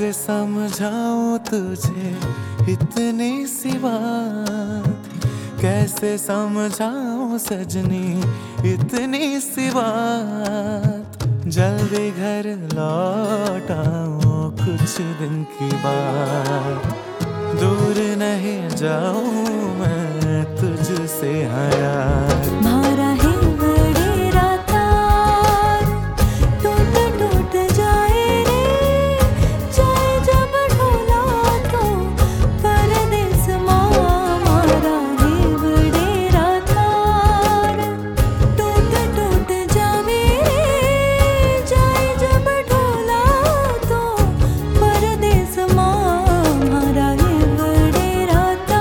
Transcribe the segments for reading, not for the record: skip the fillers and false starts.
कैसे समझाऊं तुझे इतनी सी बात, कैसे समझाऊं सजनी इतनी सी बात। जल्दी घर लौट आऊं कुछ दिन की बात, दूर नहीं जाऊं मैं तुझसे हाँ यार। मारा है बड़ी राता टूट टूट जाए रे, जाए जब ढोला तो परदेस माँ। मारा है बड़ी राता टूट टूट जावे रे, जाए जब ढोला तो परदेस माँ। मारा है बड़ी राता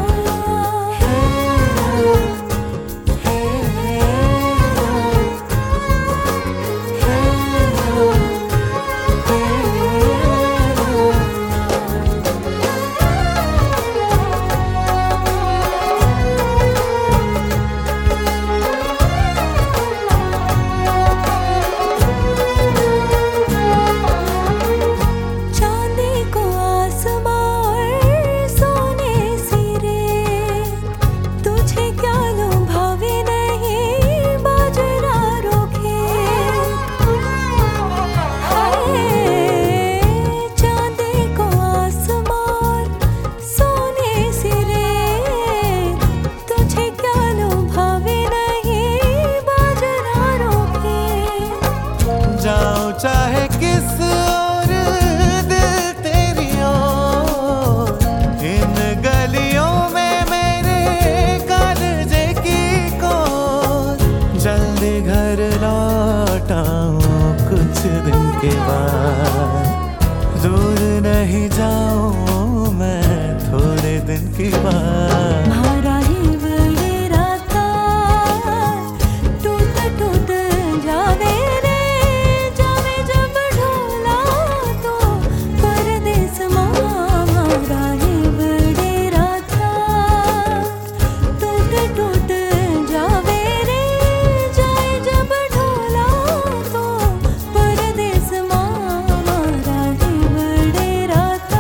चाहे किस और दिल तेरी ओर, इन गलियों में मेरे कालजे की कोर। जल्दी घर लौट आऊं कुछ दिन के बाद, दूर नहीं जाऊं मैं थोड़े दिन की बात। मारा ही बड़ी राता टूट टूट जावे रे, जावे जब ढोला तो परदेस माँ। मारा ही बड़ी राता टूट टूट जावे रे, जाए जब ढोला तो परदेस माँ। मारा ही बड़ी राता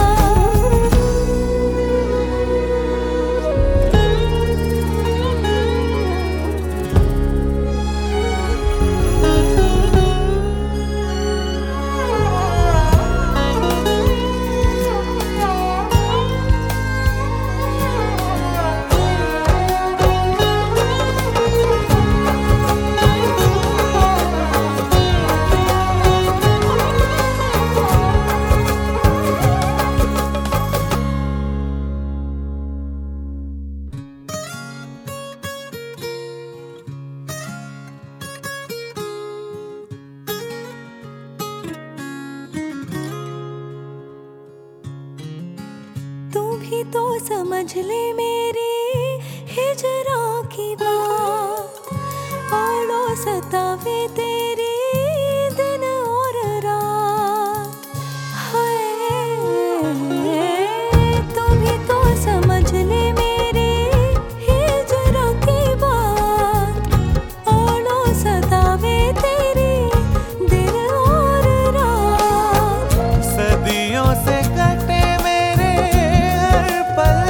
तू भी तो समझ ले मेरी हिजरा की बात, आड़ो सतावे तेरी दिन और रात। हाय तू भी तो समझ ले मेरी हिजरा की बात, आड़ो सतावे तेरी दिन और रात। सदियों से कटे मेरे हर पल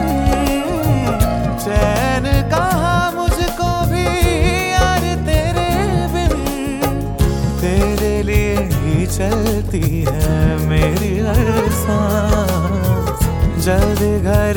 चैन कहाँ मुझको भी यार तेरे बिन। तेरे लिए ही चलती है मेरी हर सांस, जल्दी घर